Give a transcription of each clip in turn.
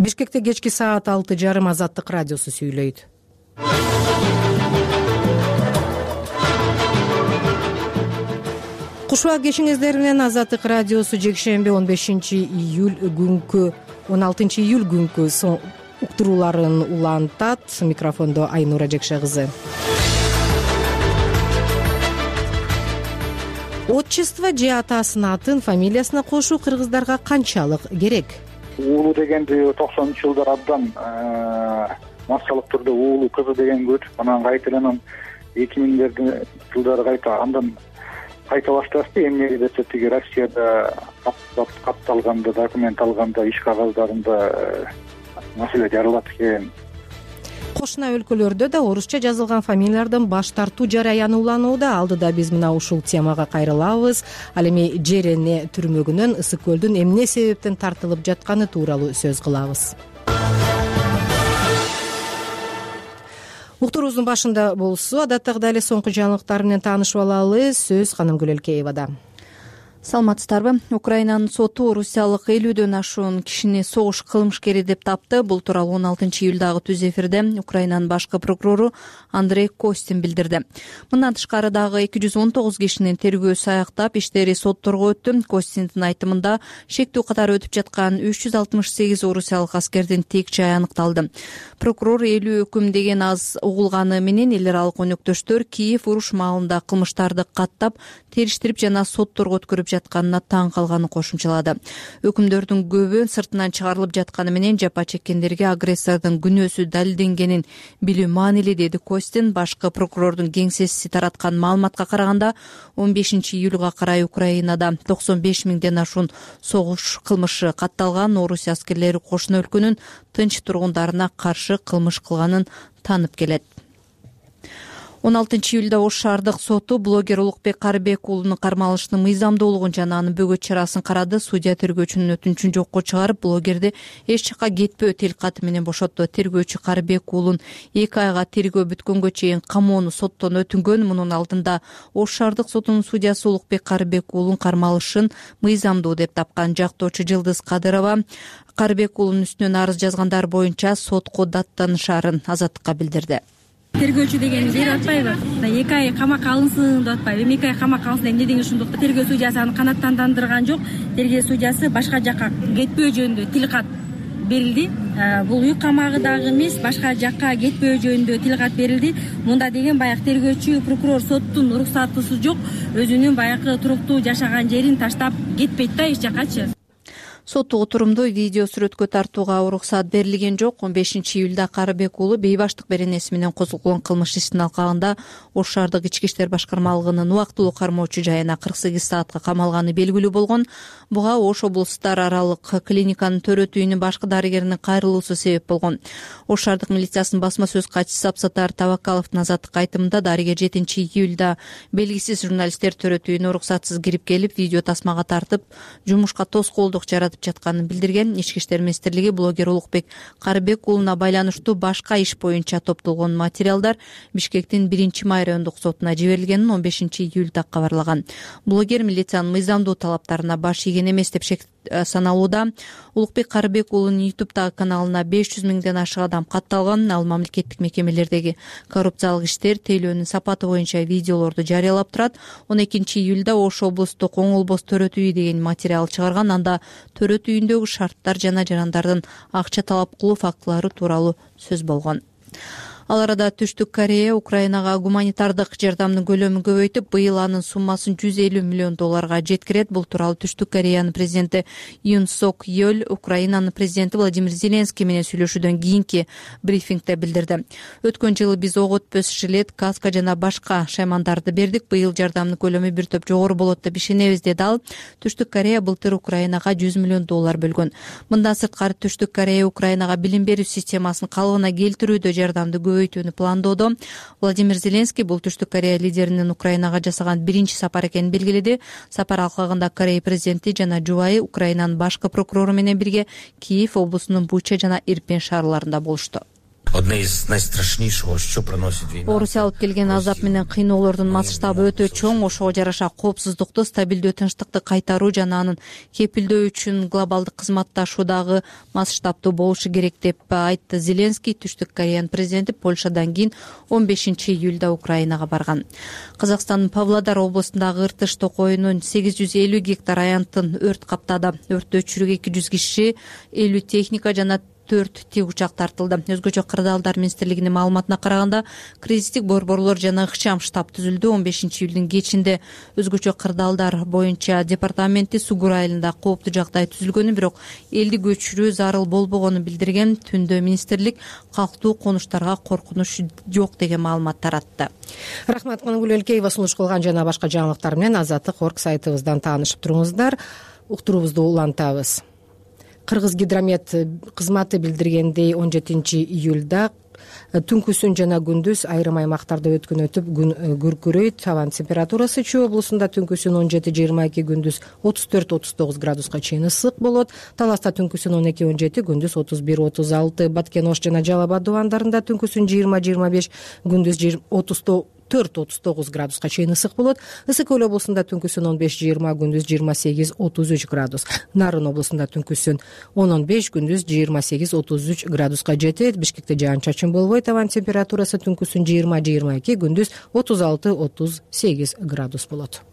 Бишкекте кечки саат 6:30 Азаттык радиосу сүйлөйт. Кушуа кешиңиздер менен Азаттык радиосу жекшемби 15 июль күнкү 16 июль күнкү уктурууларын улантат. Микрофондо Айнура Жекше кызы. Отчество же атасынын атын фамилиясына кошуу кыргыздарга канчалык керек? Уулу дегенди 90-жылдар абдан массалык түрдө уулу кызы деген көп. Анан кайтадан 2000 жылдары андан кайта башташты. Эмне десе тиги Россияда катталганда, документ алганда, иш кагаздарында маселе жаралат экен. Кошуна өлкөлөрдө да орусча жазылган фамилиялардан баш тартуу жараянууланууда. Алдыда биз мына ушул темага кайрылабыз. Ал эми Жерене түрмөгүнөн Ысык көлдүн эмне себептен тартылып жатканы тууралуу сөз кылабыз. Уктуруубуздун башында болсо, адаттагыдай эле соңку жаңылыктар менен таанышып алалы. Сөз Канымгүл Элкеевада. Саламатсыздарбы? Украинанын соту орусиялык 50дөн ашуун кишини согуш кылмышкери деп тапты. Бул тууралуу 16 июлдагы түз эфирде Украинанын башкы прокурору Андрей Костин билдирди. Мындан тышкары дагы 219 кишинин тергөөсү аяктап, иштери сотторго өттү. Костиндин айтымында шектүү катары өтүп жаткан 368 орусиялык аскердин тек жайы аныкталды. Прокурор 50 өкүм деген аз угулганы менен эл аралык өнөктөштөр Киев уруш маалында кылмыштарды каттап, териштирип жана сотторго өткөрүп жатканына таң калганын кошумчалады. Өкүмдөрдүн көбү сыртынан чыгарылып жатканы менен жапа чеккендерге агрессордун күнөөсү далилденгенин билүү маанилүү, деди Костин. Башкы прокурордун кеңсеси тараткан маалыматка караганда 15 июлга карай Украинада 95 миңден ашуун согуш кылмышы катталган. Орусия аскерлери кошуна өлкөнүн тынч тургундарына каршы кылмыш кылганын таанып келет. 16 июлда Ош шаардык соту блогер Улукбек Карыбек уулунун кармалышынын мыйзамдуулугун жана анын бөгөт чарасын карады. Судья тергөөчүнүн өтүнүчүн жокко чыгарып, блогерди эч жакка кетпөө тил каты менен бошотту. Тергөөчү Карыбек уулун 2 айга тергөө бүткөнгө чейин камоону соттон өтүнгөн. Мунун алдында Ош шаардык сотунун судьясы Улукбек Карыбек уулун кармалышын мыйзамдуу деп тапкан. Жактоочу Жылдыз Кадырова Карыбек уулунун үстүнөн арыз жазгандар боюнча сотко даттанышарын Азаттыкка билдирди. Тергөөчү деген жер атпайбы? 2 ай камакка алынсын деп атпайбы? 2 ай камакка алынсын эмне деген ушундук? Тергөө судьясы аны канааттандырган жок. Тергөө судьясы башка жакка кетпөө жөнүндө тил кат берилди. Бул үй камагы дагы эмес, башка жакка кетпөө жөнүндө тил кат берилди. Мында деген баягы тергөөчү прокурор соттун уруксатысы жок, өзүнүн баягы туруктуу жашаган жерин таштап кетпейт да эч жаккачы. Соттук отурумду видео сүрөткө тартууга уруксат берилген жок. 15 июлда Карыбек уулу бейбаштык беренеси менен козголгон кылмыш ишин алкагында Ош шаардык ички иштер башкармалыгынын убактылуу кармоочу жайына 48 саатка камалганы белгилүү болгон. Буга Ош облустар аралык клиниканын төрөт үйүнүн башкы дарыгеринин кайрылуусу себеп болгон. Ош шаардык милициясынын басма сөз катчысы Абсатар Табакаловдун Азаттыкка айтымында дарыгер 7 июлда белгисиз журналисттер төрөт үйүнө уруксатсыз кирип келип, видео тасмага тартып, жумушка тоскоолдук жаратып жатканын билдирген. Ички иштер министрлиги блогер Улукбек Карыбек уулуна байланыштуу башка иш боюнча топтолгон материалдар Бишкектин 1-май райондук сотуна жиберилгенин 15 июлда кабарлаган. Блогер милициянын мыйзамдуу талаптарына баш ийген эмес деп саналууда. Улукбек Карыбек уулунун YouTube'дагы каналына 500 миңден ашык адам катталган. Ал мамлекеттик мекемелердеги коррупциялык иштер, тейлөөнүн сапаты боюнча видеолорду жарыялап турат. 12 июлда Ош облустук Оңолбос төрөт үйү деген материал чыгарган. Анда төрөт үйүндөгү шарттар жана жарандардын акча талап кылуу фактылары тууралуу сөз болгон. Ал арада Түштүк Корея Украинага гуманитардык жардамдын көлөмүн көбөйтүп, быйыл анын суммасын $150 миллион жеткирет. Бул тууралуу Түштүк Кореянын президенти Юн Сок Йөл Украинанын президенти Владимир Зеленский менен сүйлөшүүдөн кийинки брифингде билдирди. Өткөн жылы биз ок өтпөс жилет, каска жана башка шаймандарды бердик. Быйыл жардамдын көлөмү бир топ жогору болот деп ишенебиз, деди ал. Түштүк Корея былтыр Украинага $100 миллион бөлгөн. Мындан сырткары Түштүк Корея Украинага билим берүү системасын калыбына келтирүүдө жардамды көбөйтүүнү пландоодо. Владимир Зеленский бул Түштүк Корея лидеринин Украинага жасаган биринчи сапар экенин белгиледи. Сапар алкагында Корея президенти жана жубайы Украинанын башкы прокурору менен бирге Киев облусунун Буча жана Ирпен шаарларында болушту. одна из найстрашнейших, что проносит война. Орусия алып келген азап менен кыйноолордун масштабы өтө чоң. Ошого жараша коопсуздукту, стабилдүү, тынчтыкты кайтаруу жана анын кепилдөө үчүн глобалдык кызматташуу дагы масштабтуу болушу керек деп айтты Зеленский. Түштүк Кореянын президенти Польшадан кийин 15-июлда Украинага барган. Казакстандын Павлодар облусундагы Ыртыш токойунун 850 гектар аянтын өрт каптады. Өрттү өчүрүүгө 200 киши, 50 техника жана 4 тик учак тартылды. Өзгөчө кырдаалдар министрлигинин маалыматына караганда, кризистик борборлор жана ыкчам штаб түзүлдү. 15-июлдун кечинде өзгөчө кырдаалдар боюнча департаменти Сугур айылында кооптуу жагдай түзүлгөнү, бирок элди көчүрүү зарыл болбогонун билдирген. Түндө министрлик калктуу конуштарга коркунуч жок деген маалымат таратты. Рахмат, Кунугүл Өлкеева сунуш кылган жана башка жаңылыктар менен Азаттык орг сайтыбыздан таанышып туруңуздар. Уктуруубузду улантабыз. Кыргыз гидромет кызматы билдиргендей 17-июлда түнкүсүн жана күндүз айрым аймактарда өткөн өтүп күн күркүрөйт. Абан температурасы Чүй облусунда түнкүсүн 17-22, күндүз 34-39 градуска чейин ысык болот. Таласта түнкүсүн 12-17, күндүз 31-36. Баткен, Ош жана Жалал Абад дубандарында түнкүсүн 20-25, күндүз 34-39 градуска чейин ысык болот. Ысык Көл облусунда түнкүсүн 15-20, күндүз 28-33 градус. Нарын облусунда түнкүсүн 10-15, күндүз 28-33 градуска жетет. Бишкекте жаан-чачын болбойт. Абан температурасы түнкүсүн 20-22, күндүз 36-38 градус болот.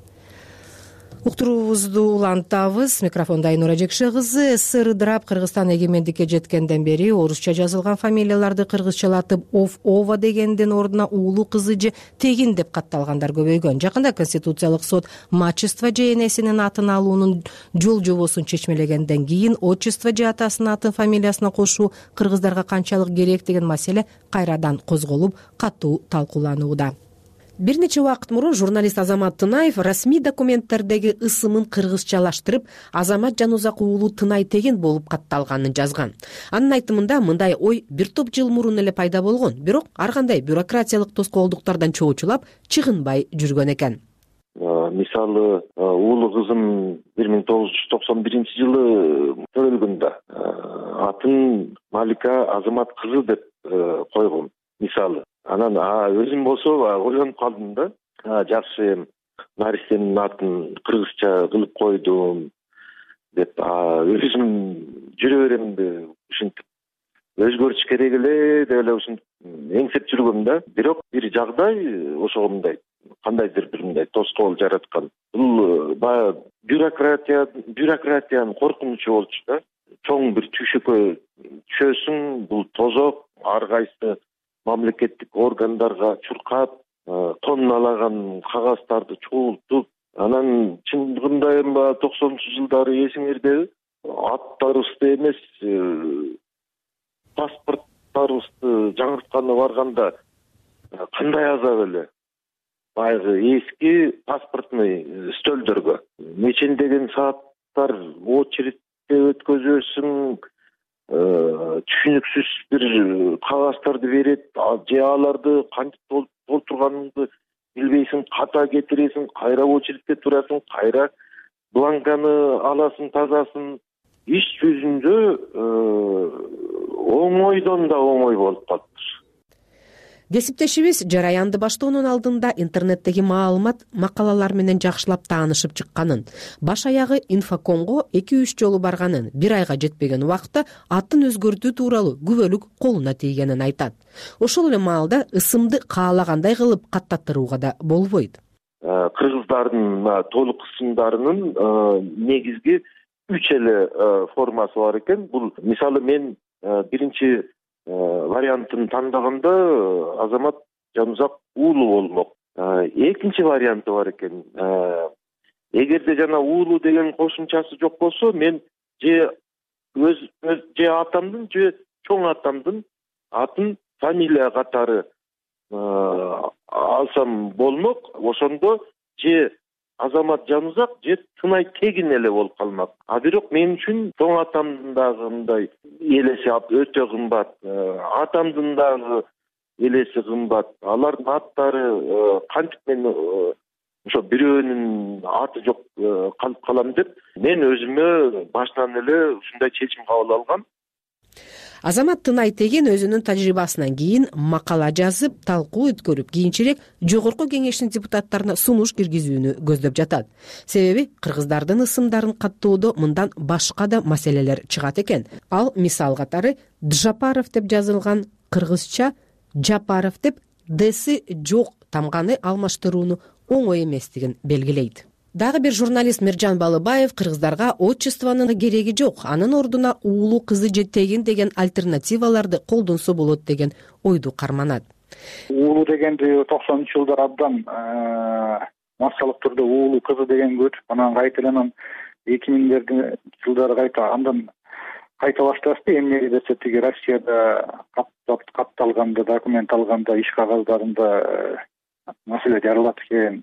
Уктуруубузду улантабыз. Микрофонда Айнура Жекше кызы. СССР ыдырап Кыргызстан эгемендикке жеткенден бери орусча жазылган фамилияларды кыргызчалатып ова дегендин ордуна уулу, кызы же тегин деп катталгандар көбөйгөн. Жакында Конституциялык сот мачество же энесинин атын алуунун жол жобосун чечмелегенден кийин отчество же атасынын атын фамилиясына кошуу кыргыздарга канчалык керек деген маселе кайрадан козголуп, катуу талкууланууда. Бир нече убакыт мурун журналист Азамат Тынаев расмий документтердеги ысымын кыргызчалаштырып, Азамат Жанузак уулу Тынай Тегин болуп катталганын жазган. Анын айтымында мындай ой бир топ жыл мурун эле пайда болгон, бирок ар кандай бюрократиялык тоскоолдуктардан чоочулап чыгынбай жүргөн экен. Мисалы, уулу кызым 1991-жылы төрөлгөндө атын Малика Азамат кызы деп койгом. Мисалы, анан өзүм болсо ойлонуп калдым да, жакшы наристенин атын кыргызча кылып койдум деп, өзүм жүрө беремди ушинтип. Өзгөртүш керек эле деп эле ушинтип эңсеп жүргөм да. Бирок бир жагдай ошого мындай кандайдыр бир мындай тоскоол жараткан. Бул баягы бюрократиянын коркунучу болчу да. Чоң бир түйшөккө түшөсүң, бул тозок, ар кайсы мамлекеттик органдарга чуркап, тонналаган кагаздарды чогултуп, анан чындыгында эми 90-жылдары эсиңердеби, аттарыбызды эмес, паспорттарыбызды жаңыртканы барганда кандай азап эле. Баягы эски паспортный стөлдөргө нечендеген сааттар очередте өткөзөсүң, түшүнүксүз бир кагаздарды берет, же аларды кантип толтурганыңды билбейсиң, ката кетиресиң, кайра очередте турасың, кайра бланканы аласың, тазасын. Иш жүзүндө оңойдон да оңой болуп калыптыр. Кесиптешибиз жараянды баштоонун алдында интернеттеги маалымат, макалалар менен жакшылап таанышып чыкканын, баш аягы инфокомго 2-3 жолу барганын, 1 айга жетпеген убакта атын өзгөртүү тууралуу күбөлүк колуна тийгенин айтат. Ошол эле маалда ысымды каалагандай кылып каттаттырууга да болбойт. Кыргыздардын толук ысымдарынын негизги 3 эле формасы бар экен. Бул мисалы мен биринчи вариантын тандаганда Азамат Жанузак уулу болмок. Экинчи варианты бар экен. Эгерде жана уулу деген кошумчасы жок болсо, мен же же атамдын, же чоң атамдын атын фамилия катары алсам болмок. Ошондо же Азамат Жанузак же Тынай Тегин эле болуп калмак. Бирок мен үчүн чоң атамдын дагы мындай элеси өтө кымбат, атамдын дагы элеси кымбат. Алардын аттары кантип мен ошо бирөөнүн аты жок калып калам деп мен өзүмө башынан эле ушундай чечим кабыл алгам. Азамат Тынай Теген өзүнүн тажрыйбасынан кийин макала жазып, талкуу өткөрүп, кийинчерээк жогорку кеңештин депутаттарына сунуш киргизүүнү көздөп жатат. Себеби кыргыздардын ысымдарын каттоодо мындан башка да маселелер чыгат экен. Ал мисал катары Джапаров деп жазылган кыргызча Жапаров деп дэси жок тамганы алмаштырууну оңой эместигин белгилейт. Дагы бир журналист Миржан Балыбаев кыргыздарга отчествонун кереги жок, анын ордуна уулу кызы же тегин деген альтернативаларды колдонсо болот деген ойду карманат. Уулу дегенди 90-жылдар абдан массалык түрдө уулу кызы деген көчүп, анан кайтадан 2000-жылдары андан кайта башташты. Эмне десе тиги Россияда катталганда, документ алганда, иш кагаздарында маселе жаралат экен.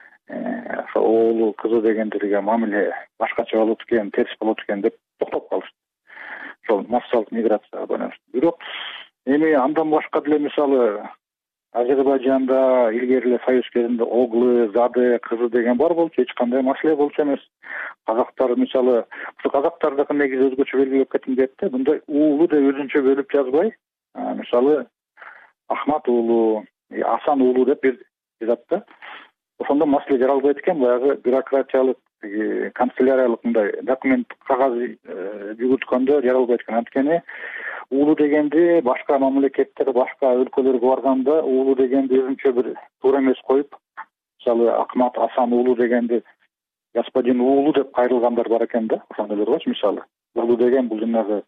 Уулу кызы дегендерге мамиле башкача болот экен, терс болот экен деп токтоп калышты. Ошол массалык миграцияга байланыштуу. Бирок эми андан башка деле мисалы Азербайжанда илгери эле Союз кезинде оглы, зады кызы деген бар болчу, эч кандай маселе болчу эмес. Казактар мисалы, казактардыкы негизи өзгөчө белгилеп кетим дейт да, мындай уулу деп өзүнчө бөлүп жазбай, мисалы Ахмат уулу, Асан уулу деп жазат да. Ошондо маселе жаралбайт экен, баягы бюрократиялык, канцеляриялык мындай документ кагаз жүгүрткөндө жаралбайт экен. Анткени уулу дегенди башка мамлекеттер, башка өлкөлөргө барганда уулу дегенди өзүнчө бир туура эмес коюп, мисалы Ахмат Асан уулу дегенди господин уулу деп кайрылгандар бар экен да. Ошондойлор болчу мисалы. Уулу деген бул жанагы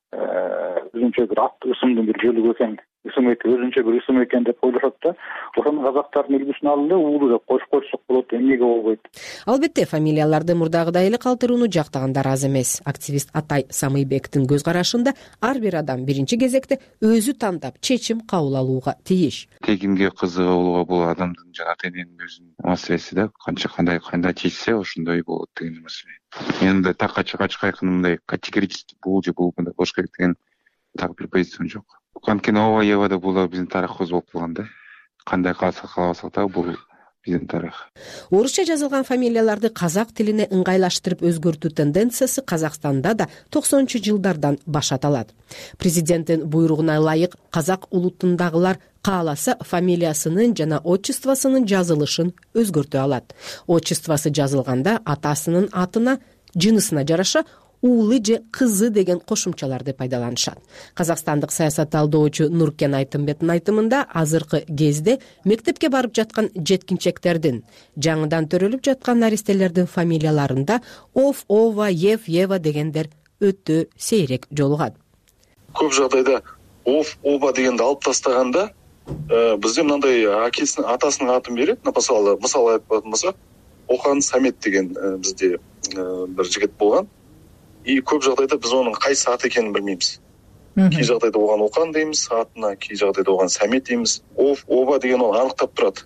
өзүнчө бир ат ысымдын бир жөлүгү экен, өзүнчө бир ысым экен деп ойлошот да. Ошону казактардын үлгүсүн алып эле уулу деп коюшсок болот, эмнеге болбойт? Албетте, фамилияларды мурдагыдай эле калтырууну жактагандар аз эмес. Активист Атай Самыйбектин көз карашында ар бир адам биринчи кезекте өзү тандап чечим кабыл алууга тийиш. Тегинге кызыга болууга бул адамдын жана ата эненин өзүнүн маселеси да. Кандай чечсе ошондой болот деген маселе. Мен мындай такка чыккан мындай категорически бул же бул мындай болуш керек деген так бир позициям жок. Анткени ооба эбада бул да биздин тарыхыбыз болуп калган да. Кандай кааласак да бул биздин тарых. Орусча жазылган фамилияларды казак тилине ыңгайлаштырып өзгөртүү тенденциясы Казакстанда да 90-жылдардан башат алат. Президенттин буйругуна ылайык казак улутундагылар кааласа фамилиясынын жана отчествосунун жазылышын өзгөртө алат. Отчествосы жазылганда атасынын атына, жынысына жараша уулу же кызы деген кошумчаларды пайдаланышат. Казакстандык саясат талдоочу Нуркен Айтымбеттин айтымында азыркы кезде мектепке барып жаткан жеткинчектердин, жаңыдан төрөлүп жаткан наристелердин фамилияларында Ов, Ова, Ев, Ева дегендер өтө сейрек жолугат. Көп жагдайда Ов, Ова дегенди алып тастаганда бизде мындай атасынын атын берет. Мисалы айтпадым болсок, Охан Самет деген бизде бир жигит болгон. И көп жагдайда биз онун кайсы ат экенин билбейбиз. Кей жагдайда оган Окан дейбиз атына, кей жагдайда оган Самет дейбиз. Оба деген ол аныктап турат.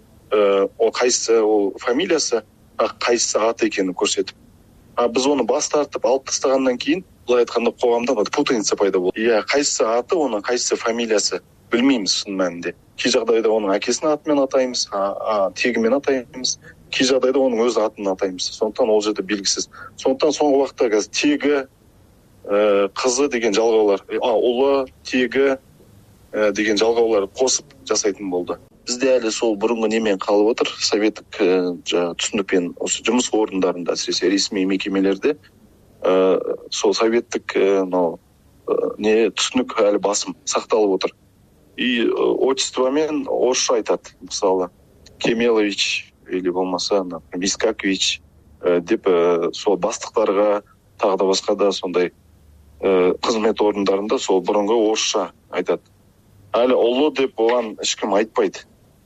Ол кайсы ол фамилиясы, кайсы ат экенин көрсөтүп. Биз оны бас тартып алып тастагандан кийин, булай айтканда коомдо путаница пайда болот. Кайсы аты, онун кайсы фамилиясы билмейбиз шын мәнинде. Кей жагдайда онун акесинин аты менен атайбыз, теги менен атайбыз. Кей жагдайда онун өз атын атайбыз. Сондуктан ол жерде белгисиз. Сондуктан соңку убакта қазір теги, кызы деген жалгаулар, улы, теги деген жалгаулар косуп жасайтын болду. Бизде әлі сол бұрынғы немен қалып отыр. Советтік түсінікпен осы жұмыс орындарында, әсіресе ресми мекемелерде сол советтік түсінік әлі басым сақталып отыр. И отчествомен орысша айтады. Мысалы, Кемелович или болмаса Вискакович деп сол бастықтарға, тағы да басқа да сондай қызмет орындарында сол бұрынғы орысша айтады. Әлі ұлы деп оған ешкім айтпайды.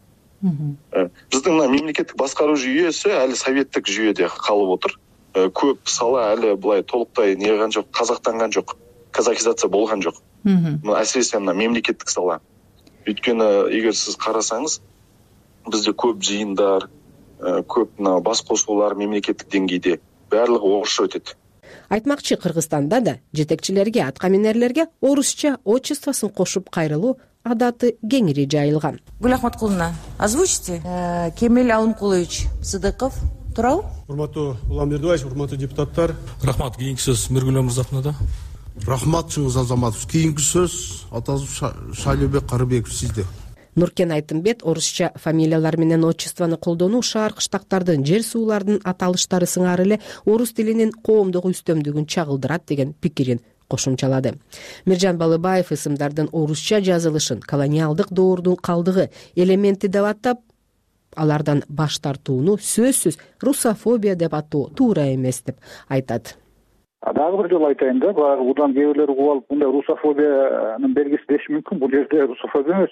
Біздің мемлекеттік басқару жүйесі әлі советтік жүйеде қалып отыр. Көп сала әлі бұлай толықтай неған жоқ, қазақтанған жоқ, казахизация болған жоқ. Әсіресе мемлекеттік сала. Өйткені егер сіз қарасаңыз, бізде көп жиындар, көп бас қосулар мемлекеттік деңгейде барлығы орысша өтеді. Айтмакчы, Кыргызстанда да жетекчилерге, аткаминерлерге орусча отчествосын кошуп кайрылуу адаты кеңири жайылган. Гүл Ахматкуловна, озвучите. Кемел Алымкулович Сыдыков, турабы? Урматтуу Улам Бердибаевич, урматтуу депутаттар. Рахмат, кийинки сөз Миргүл мырзасына да. Рахматчыңыз Азаматов. Кийинки сөз атасы Шайлообек Карыбеков сизде. Нуркен Айтымбет орусча фамилиялар менен отчествону колдонуу шаар кыштактардын, жер суулардын аталыштары сыңары эле орус тилинин коомдук үстөмдүгүн чагылдырат деген пикирин кошумчалады. Миржан Балыбаев ысымдардын орусча жазылышын колониалдык доордун калдыгы элементи деп атап, алардан баш тартууну сөзсүз русофобия деп атоо туура эмес деп айтат. Дагы бир жолу айтайын да, баягы будан кээ бирлер угуп алып, мындай русофобиянын белгиси деши мүмкүн. Бул жерде русофобия эмес,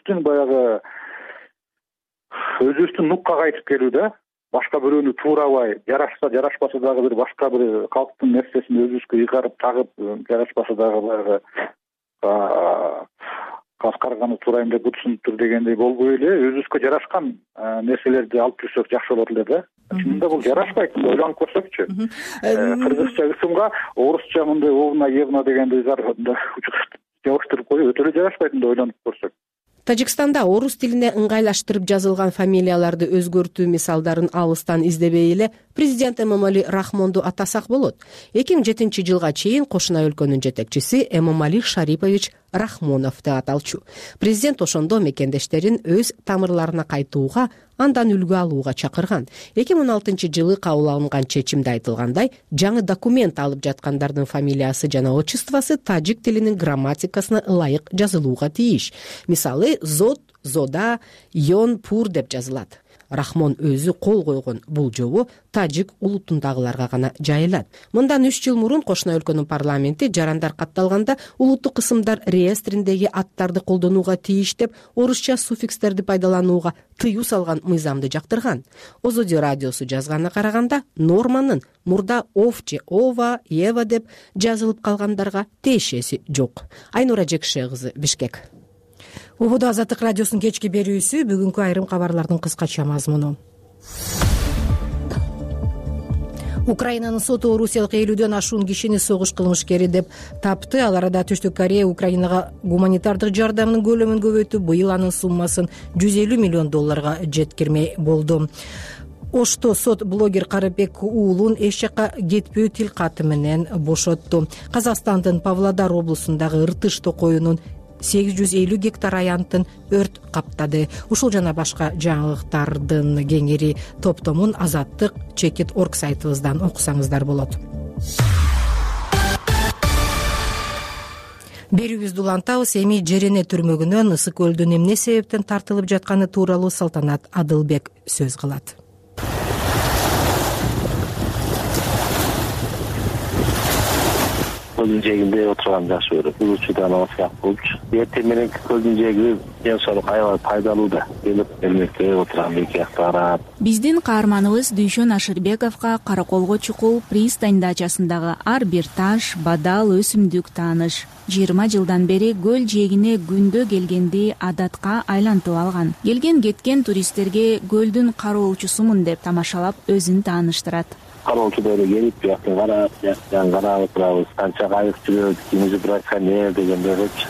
өзүбүздүн нукка кайтып келүү да. Башка бирөөнү туурабай, жарашса жарашпаса дагы бир башка бир калктын нерсесин өзүбүзгө ыйгарып тагып, жарашпаса дагы баягы каз карганы туурайм деп бутсунуптур дегендей болбой эле өзүбүзгө жарашкан нерселерди алып жүрсөк жакшы болот эле да. Чынында бул жарашпайт, ойлонуп көрсөкчү. Кыргызча ысымга орусча мындай овна евна дегенди жабыштырып коюу өтө эле жарашпайт, ойлонуп көрсөк. Тажикстанда орус тилине ыңгайлаштырып жазылган фамилияларды өзгөртүү мисалдарын алыстан издебей эле президент Эмомали Рахмонду атасак болот. 2007 жылга чейин кошуна өлкөнүн жетекчиси Эмомали Шарипович Рахмонов деп аталчу. Президент ошондо мекендештерин өз тамырларына кайтууга, андан үлгү алууга чакырган. 2016 жылы кабыл алынган чечимде айтылгандай, жаңы документ алып жаткандардын фамилиясы жана отчествосы тажик тилинин грамматикасына ылайык жазылууга тийиш. Мисалы, зод, зода, йон, пур деп жазылат. Рахмон өзү кол койгон бул жобо тажик улутундагыларга гана жайылат. Мындан 3 жыл мурун кошуна өлкөнүн парламенти жарандар катталганда улуттук ысымдар реестриндеги аттарды колдонууга тийиш деп орусча суффикстерди пайдаланууга тыюу салган мыйзамды жактырган. Озодо радиосу жазганына караганда, норманын мурда ов же ова, ева деп жазылып калгандарга тиешеси жок. Айнура Жекше кызы, Бишкек. Убуду Азаттык радиосунун кечки берүүсү, бүгүнкү айрым кабарлардын кыскача мазмуну. Украинанын соту орусиялык 50дөн ашуун кишини согуш кылмышкери деп тапты. Ал арада Түштүк Корея Украинага гуманитардык жардамдын көлөмүн көбөйтүп, быйыл анын суммасын $150 миллион жеткирмей болду. Ошто сот блогер Карыбек уулун эч жакка кетпөө тил каты менен бошотту. Казакстандын Павлодар облусундагы Ыртыш токоюнун 850 гектар аянтын өрт каптады. Ушул жана башка жаңылыктардын кеңири топтомун Азаттык Чекит.org сайтыбыздан окусаңыздар болот. Берүүбүздү улантабыз. Эми Жерене түрмөгүнөн Ысык көлдүн эмне себептен тартылып жатканы тууралуу Салтанат Адылбек сөз кылат. Kölün jeginde oturgan жаш өрөп, учудан алсак болчу. Эртең мененки көлдүн жеги ден соолук аябай пайдалуу да. Келип эмнекте отурган эки карап. Биздин каарманыбыз Дүйшөн Ашырбековго Караколго чукул пристань дачасындагы ар бир таш, бадал, өсүмдүк тааныш. 20 жылдан бери көл жээгине күндө келгенди адатка айлантып алган. Келген кеткен туристтерге көлдүн кароочусумун деп тамашалап өзүн тааныштырат. Кароочулары келип, жактан карап, жактан карап турабыз. Канча кайык жүрөт, кимиси браконьер дегендерчи.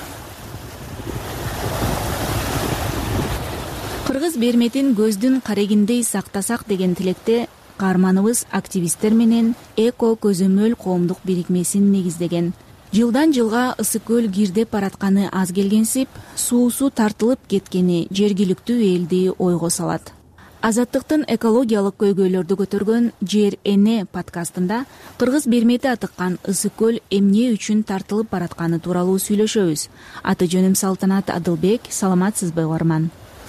Кыргыз берметин көздүн карегиндей сактасак деген тилекте каарманыбыз активисттер менен Эко көзөмөл коомдук бирикмесин негиздеген. Жылдан жылга Ысык көл кирдеп баратканы аз келгенсип, суусу тартылып кеткени жергиликтүү элди ойго салат. Азаттыктын экологиялык көйгөйлөрдү көтөргөн Жер эне подкастында Кыргыз бермети атыккан Ысык көл эмне үчүн тартылып баратканы тууралуу сүйлөшөбүз. Аты жөнүм Салтанат Адылбек, саламатсызбы угарман?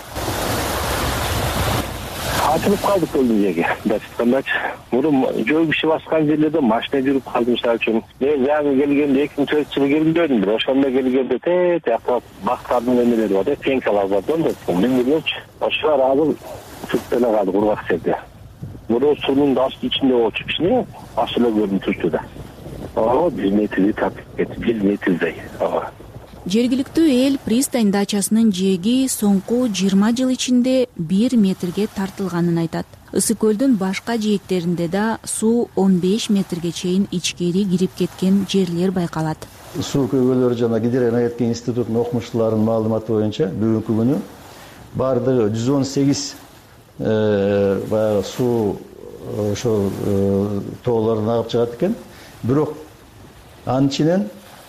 Атылып калдык көлдүн жеги. Дачкандачы. Мурун жөө киши баскан жерлерде машина жүрүп калды мисалы үчүн. Мен жаңы келгенде 2004 жылы келгендим, бирок ошондо келгенде тияктап бактардын эмелери бар, пенкалар бар да, билбеймчи. Ошолор азыр түптеле калды кургак жерде. Мурун суунун асты ичинде болчу кичине, асылы көрүнүп турчу да. 1 метрди тартып кетти, 1 метрдей. Жергиликтүү эл пристань дачасынын жээги соңку 20 жыл ичинде 1 метрге тартылганын айтат. Ысык көлдүн башка жээктеринде да суу 15 метрге чейин ичкери кирип кеткен жерлер байкалат. Суу көйгөйлөрү жана Гидроэнергетика институтунун окумуштууларынын маалыматы боюнча бүгүнкү күнү бардыгы 118 баягы суу ошол тоолордон агып чыгат экен. Бирок анын ичинен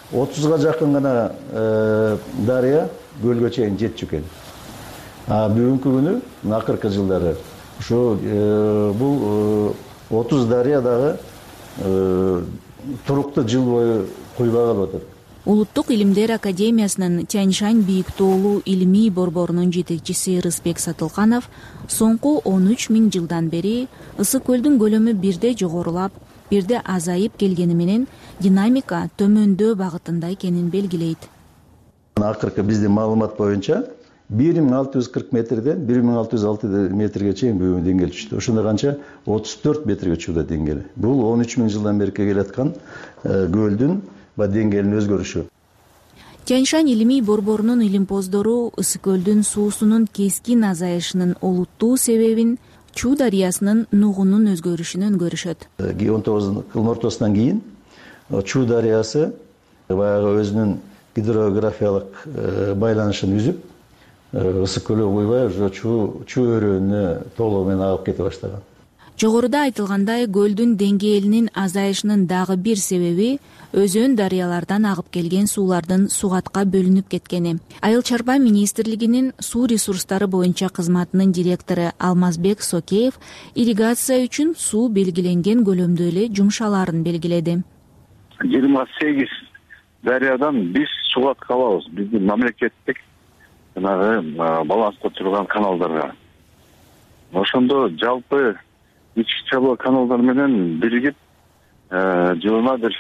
30га жакын гана дарыя көлгө чейин жетчү экен. Бүгүнкү күнү акыркы жылдары ушу бул 30 дарыя дагы туруктуу жыл бою куйбай калып атат. Улуттук илимдер академиясынын Тяньшань бийик тоолуу илимий борборунун жетекчиси Рысбек Сатылканов соңку 13 000 жылдан бери ысык көлдүн көлөмү бирде жогорулап, бирде азайып келгени менен динамика төмөндөө багытында экенин белгилейт. Акыркы биздин маалымат боюнча 1640 метрден 1606 метрге чейин бүгүн деңгээл түштү. Ошондо канча 34 метрге чыгды деңгээли. Бул 13 000 жылдан бери келаткан көлдүн деңгээлинин өзгөрүшү. Тяньшань илимий борборунун илимпоздору ысык көлдүн суусунун кескин азайышынын олуттуу себебин Чу дарыясынын нугунун өзгөрүшүнөн көрүшөт. 19-кылдын ортосунан кийин Чу дарыясы баягы өзүнүн гидрографиялык байланышын үзүп, ысык көлгө куйбай уже Чу өрөөнүнө толугу менен агып кете баштаган. Жогоруда айтылгандай, көлдүн деңгээлинин азайышынын дагы бир себеби өзөн дарыялардан агып келген суулардын сугатка бөлүнүп кеткени. Айыл чарба министрлигинин суу ресурстары боюнча кызматынын директору Алмазбек Сокеев ирригация үчүн суу белгиленген көлөмдө эле жумшалаарын белгиледи. 28 дарыядан биз сугатка алабыз. Биздин мамлекеттик баланста турган каналдарга. Ошондо жалпы ички чабыла каналдар менен биригип жылына бир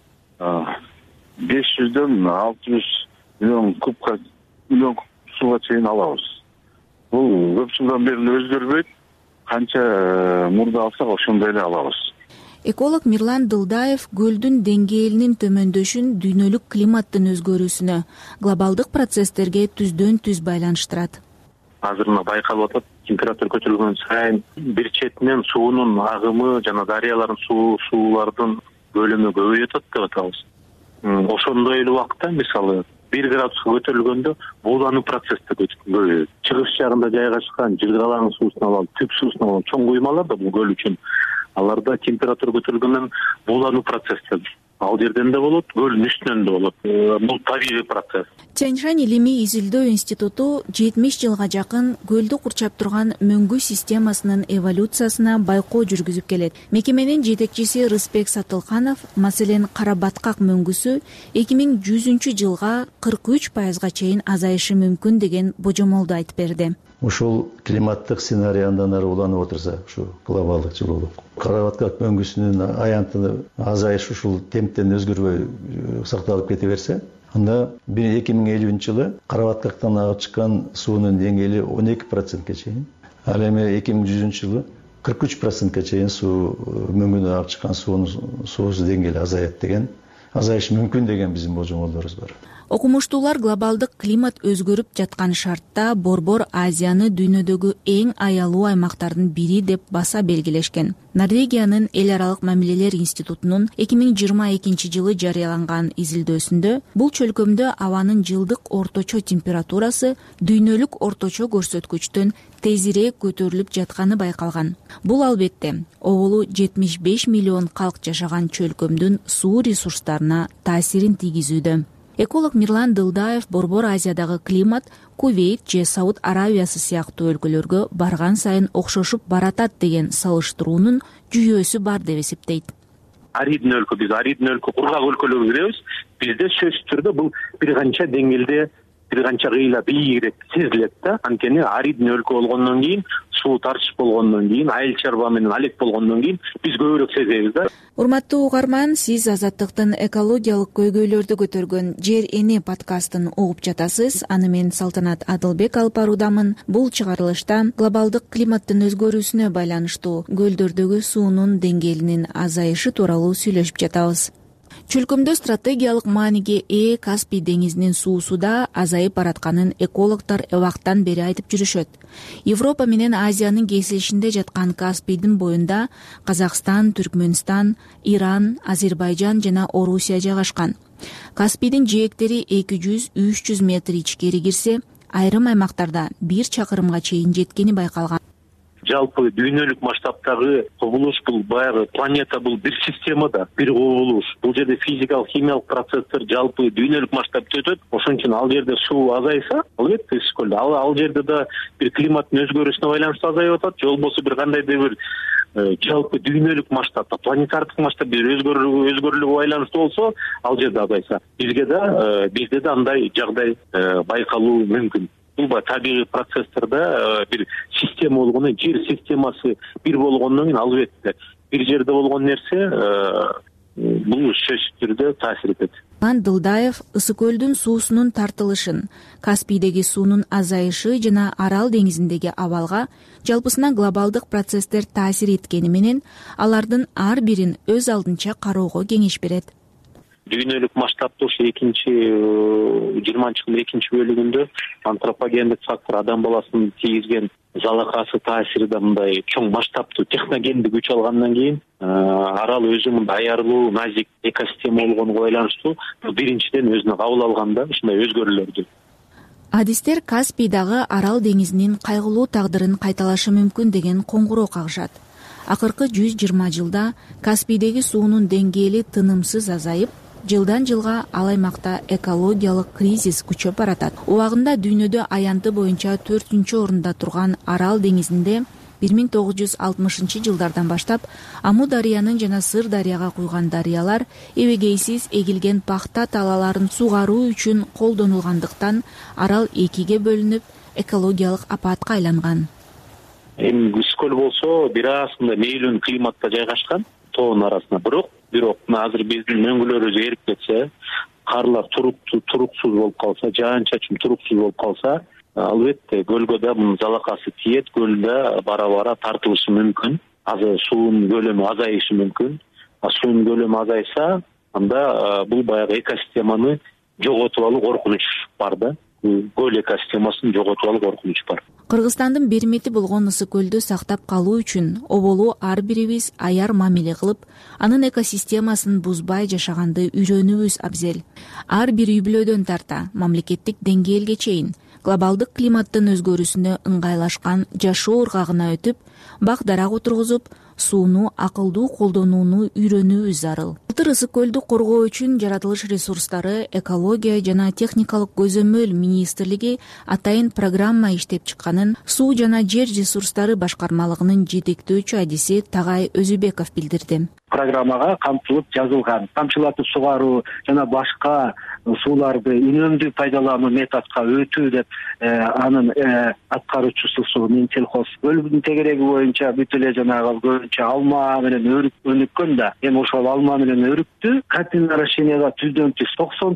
500дөн 600 миллион кубка сууга чейин алабыз. Бул көп жылдан бери өзгөрбөйт. Канча мурда алсак ошондой эле алабыз. Эколог Мирлан Дылдаев көлдүн деңгээлинин төмөндөшүн дүйнөлүк климаттын өзгөрүүсүнө, глобалдык процесстерге түздөн түз байланыштырат. Азыр мына байкалып атат, температура көтөрүлгөн сайын бир четинен суунун агымы жана дарыялардын суулардын көлөмү көбөйүп атат деп атабыз. Ошондой эле убакта мисалы 1 градуска көтөрүлгөндө буулануу процесси көбөйөт. Чыгыш жагында жайгашкан жылгалаң суусун алалы, түп суусун алалы чоң куймалар да бул көл үчүн. Аларда температура көтөрүлгөндөн буулануу процесси ал жерден да болот, көлдүн үстүнөн да болот. Бул табигый процесс. Тяньшань илимий изилдөө институту 70 жылга жакын көлдү курчап турган мөңгү системасынын эволюциясына байкоо жүргүзүп келет. Мекеменин жетекчиси Рысбек Сатылканов, маселен, кара баткак мөңгүсү 2100 жылга 43%га чейин азайышы мүмкүн деген божомолду айтып берди. Ушул климаттык сценарий андан ары уланып отурса, ушу глобалдык жылуулук. Кара баткак мөңгүсүнүн аянтыны азайыш ушул темптен өзгөрбөй сакталып кете берсе, анда 2050 жылы кара баткактан агып чыккан суунун деңгээли 12%ке чейин, ал эми 2100 жылы 43%ке чейин суу мөңгүнөн агып чыккан суусу деңгээли азаят деген, азайышы мүмкүн деген биздин божомолдорубуз бар. Окумуштуулар глобалдык климат өзгөрүп жаткан шартта Борбор Азияны дүйнөдөгү эң аялуу аймактардын бири деп баса белгилешкен. Норвегиянын эл аралык мамилелер институтунун 2022 жылы жарыяланган изилдөөсүндө бул чөлкөмдө абанын жылдык орточо температурасы дүйнөлүк орточо көрсөткүчтөн тезирээк көтөрүлүп жатканы байкалган. Бул албетте оболу 75 миллион калк жашаган чөлкөмдүн суу ресурстарына таасирин тийгизүүдө. Эколог Мирлан Дылдаев Борбор Азиядагы климат Кувейт же Сауд Аравиясы сыяктуу өлкөлөргө барган сайын окшошуп баратат деген салыштыруунун жүйөсү бар деп эсептейт. Аридный өлкө, биз аридный өлкө, кургак өлкөлөргө киребиз. Бизде сөзсүз түрдө бул бир канча деңгээлде, бир канча кыйла бийигирээк сезилет да. Анткени аридный өлкө болгондон кийин, суу тарчык болгондон кийин, айыл чарба менен алек болгондон кийин биз көбүрөөк сезебиз да. Урматтуу угарман, сиз Азаттыктын экологиялык көйгөйлөрдү көтөргөн Жер эне подкастын угуп жатасыз. Аны мен Салтанат Адылбек алып баруудамын. Бул чыгарылышта глобалдык климаттын өзгөрүүсүнө байланыштуу көлдөрдөгү суунун деңгээлинин азайышы тууралуу сүйлөшүп жатабыз. Чөлкөмдө стратегиялык мааниге ээ Каспий деңизинин суусу да азайып баратканын экологдор убактан бери айтып жүрүшөт. Европа менен Азиянын кесилишинде жаткан Каспийдин боюнда Казакстан, Түркмөнстан, Иран, Азербайжан жана Орусия жайгашкан. Каспийдин жээктери 200-300 метр ичкери кирсе, айрым аймактарда 1 чакырымга чейин жеткени байкалган. жалпы дүйнөлүк масштабтагы кубулуш бул баягы планета бул бир система да, бир кубулуш. Бул жерде физикалык, химиялык процесстер жалпы дүйнөлүк масштабта өтөт. Ошон үчүн ал жерде суу азайса, албетте ысык көлдө ал жерде да бир климаттын өзгөрүшүнө байланыштуу азайып атат, же болбосо бир кандайдыр бир жалпы дүйнөлүк масштабта, планетардык масштабта бир өзгөрүүлүгү байланыштуу болсо, ал жерде азайса, бизде да андай жагдай байкалуу мүмкүн. Бул табигый процесстерде бир система болгондон, жер системасы бир болгондон кийин албетте бир жерде болгон нерсе бул сөзсүз түрдө таасир этет. Дылдаев ысык көлдүн суусунун тартылышын, Каспийдеги суунун азайышы жана Арал деңизиндеги абалга жалпысына глобалдык процесстер таасир эткени менен алардын ар бирин өз алдынча кароого кеңеш берет. Дүйнөлүк масштабта ушу 20-жылдын экинчи бөлүгүндө антропогендик фактор, адам баласынын тийгизген залакасы таасириде мындай чоң масштабтуу техногендик күч алгандан кийин арал өзү мындай аярлуу, назик экосистема болгонуна байланыштуу биринчиден өзүнө кабыл алганда ушундай өзгөрүүлөрдү. Адистер Каспийдагы Арал деңизинин кайгылуу тагдырын кайталашы мүмкүн деген коңгуроо кагышат. Акыркы 120 жылда Каспийдеги суунун деңгээли тынымсыз азайып, жылдан жылга ал аймакта экологиялык кризис күчөп баратат. Убагында дүйнөдө аянты боюнча 4-орунда турган Арал деңизинде 1960 жылдардан баштап Аму дарыянын жана Сыр дарыяга куйган дарыялар эбегейсиз эгилген пахта талаларын сугаруу үчүн колдонулгандыктан Арал экиге бөлүнүп, экологиялык апатка айланган. Эми Үскөл болсо бир аз мейлиун климатта жайгашкан, тоонун арасында. Бирок азыр биздин мөңгүлөрүбүз эрип кетсе, карлар туруксуз болуп калса, жаан-чачын туруксуз болуп калса, албетте көлгө да мунун залакасы тиет, көлдө бара-бара тартылышы мүмкүн. Суунун көлөмү азайышы мүмкүн. Суунун көлөмү азайса, анда бул баягы экосистеманы жоготуп алуу коркунуч бар да. Көл экосистемасын жоготуп алуу коркунуч бар. Кыргызстандын бермети болгон ысык көлдү сактап калуу үчүн оболу ар бирибиз аяр мамиле кылып, анын экосистемасын бузбай жашаганды үйрөнүүбүз абзел. Ар бир үй бүлөдөн тарта мамлекеттик деңгээлге чейин глобалдык климаттын өзгөрүүсүнө ыңгайлашкан жашоо ыргагына өтүп, бак-дарак отургузуп, сууну акылдуу колдонууну үйрөнүүбүз зарыл. Былтыр ысык көлдү коргоо үчүн жаратылыш ресурстары, экология жана техникалык көзөмөл министрлиги атайын программа иштеп чыкканын суу жана жер ресурстары башкармалыгынын жетектөөчү адиси Тагай Өзүбеков билдирди. Программага камтылып жазылган тамчылатып сугаруу жана башка сууларды үнөмдүү пайдалануу методко өтүү деп анын аткаруучусу Минсельхоз бөлүмүнүн тегереги боюнча бүт эле жанагы көбүнчө алма менен өнүккөн да. Эми ошол алма менен өрүктү картинарашенияга түздөн түз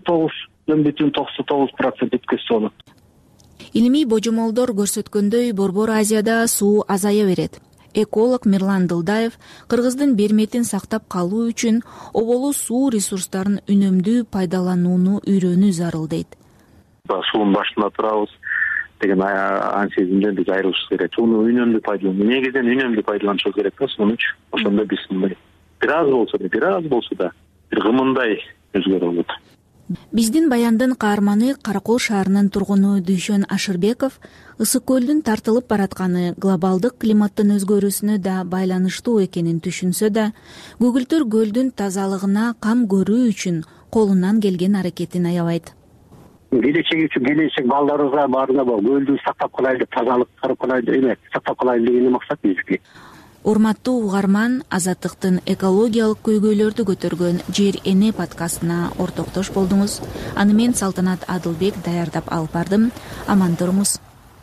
99,99% өткөзсө болот. Илимий божомолдор көрсөткөндөй Борбор Азияда суу азая берет. Эколог Мирлан Дылдаев Кыргыздын берметин сактап калуу үчүн оболу суу ресурстарын үнөмдүү пайдаланууну үйрөнүү зарыл дейт. Суунун башында турабыз деген ан сезимден биз айрылышыбыз керек. Сууну үнөмдүү пайдалануу, негизинен үнөмдүү пайдаланышыбыз керек да сууну. Ошондо биз мындай бир аз болсо да бир гымындай өзгөрө болот. Биздин баяндын каарманы Каракол шаарынын тургуну Дүйшөн Ашырбеков ысык көлдүн тартылып баратканы глобалдык климаттын өзгөрүүсүнө да байланыштуу экенин түшүнсө да, көгүлтөр көлдүн тазалыгына кам көрүү үчүн колунан келген аракетин аябайт. Келечек балдарыбызга баарына көлдү сактап калайлы, тазалык сактап калайлы деген максат биздики. Урматтуу угарман, Азаттыктын экологиялык көйгөйлөрдү көтөргөн Жер эне подкастына ортоктош болдуңуз. Аны мен Салтанат Адылбек даярдап алып бардым. Аман туруңуз.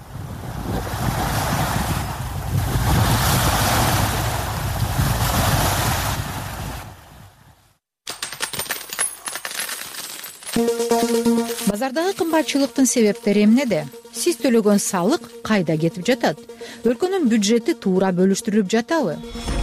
Базардагы кымбатчылыктын себептери эмнеде? Сиз төлөгөн салык кайда кетип жатат? Өлкөнүн бюджети туура бөлүштүрүлүп жатабы?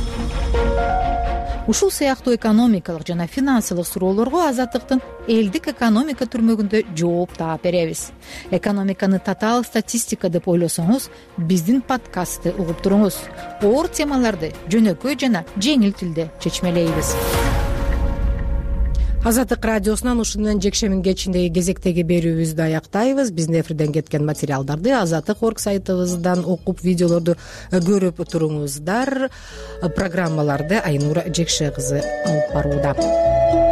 Ушул сыяктуу экономикалык жана финансылык суроолорго Азаттыктын элдик экономика түрмөгүндө жооп таап беребиз. Экономиканы татаал статистика деп ойлосоңуз, биздин подкастты угуп туруңуз. Оор темаларды жөнөкөй жана жеңил тилде чечмелейбиз. Азаттык радиосунан ушун менен жекшембинин кечиндеги кезектеги берүүбүздү аяктайбыз. Биздин эфирден кеткен материалдарды Азаттык.орг сайтыбыздан окуп, видеолорду көрүп туруңуздар. Программаларды Айнура Жекше кызы алып барууда.